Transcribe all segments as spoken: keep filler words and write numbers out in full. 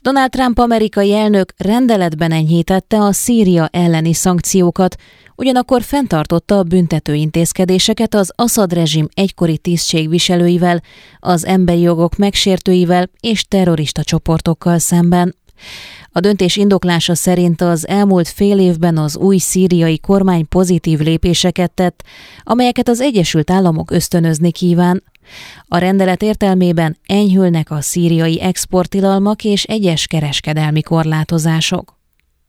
Donald Trump amerikai elnök rendeletben enyhítette a Szíria elleni szankciókat, ugyanakkor fenntartotta a büntető intézkedéseket az Aszad rezsim egykori tisztségviselőivel, az emberi jogok megsértőivel és terrorista csoportokkal szemben. A döntés indoklása szerint az elmúlt fél évben az új szíriai kormány pozitív lépéseket tett, amelyeket az Egyesült Államok ösztönözni kíván. A rendelet értelmében enyhülnek a szíriai exporttilalmak és egyes kereskedelmi korlátozások.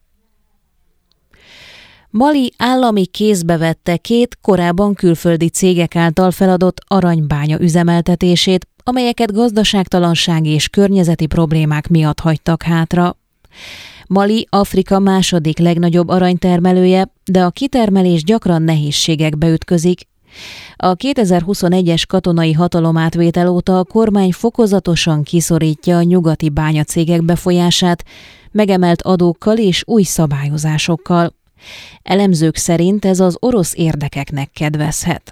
Mali állami kézbe vette két korábban külföldi cégek által feladott aranybánya üzemeltetését, amelyeket gazdaságtalanság és környezeti problémák miatt hagytak hátra. Mali Afrika második legnagyobb aranytermelője, de a kitermelés gyakran nehézségekbe ütközik. A kétezer-huszonegyes katonai hatalomátvétel óta a kormány fokozatosan kiszorítja a nyugati bányacégek befolyását, megemelt adókkal és új szabályozásokkal. Elemzők szerint ez az orosz érdekeknek kedvezhet.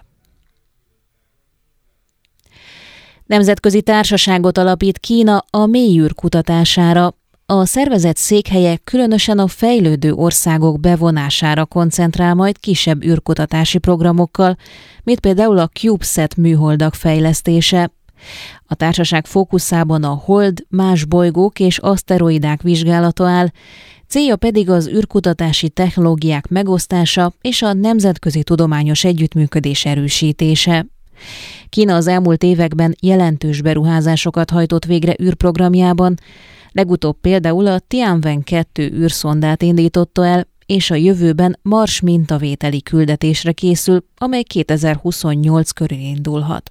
Nemzetközi társaságot alapít Kína a mélyűr kutatására. A szervezet székhelye különösen a fejlődő országok bevonására koncentrál majd kisebb űrkutatási programokkal, mint például a CubeSat műholdak fejlesztése. A társaság fókuszában a hold, más bolygók és aszteroidák vizsgálata áll, célja pedig az űrkutatási technológiák megosztása és a nemzetközi tudományos együttműködés erősítése. Kína az elmúlt években jelentős beruházásokat hajtott végre űrprogramjában, legutóbb például a Tianwen kettő űrszondát indította el, és a jövőben Mars mintavételi küldetésre készül, amely kétezer-huszonnyolc körül indulhat.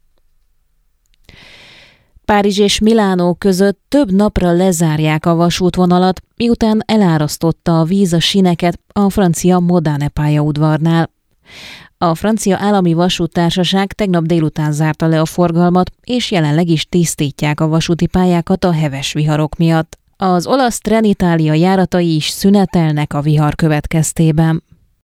Párizs és Milánó között több napra lezárják a vasútvonalat, miután elárasztotta a víz a síneket a francia Modane pályaudvarnál. A francia állami vasúttársaság tegnap délután zárta le a forgalmat, és jelenleg is tisztítják a vasúti pályákat a heves viharok miatt. Az olasz Trenitalia járatai is szünetelnek a vihar következtében.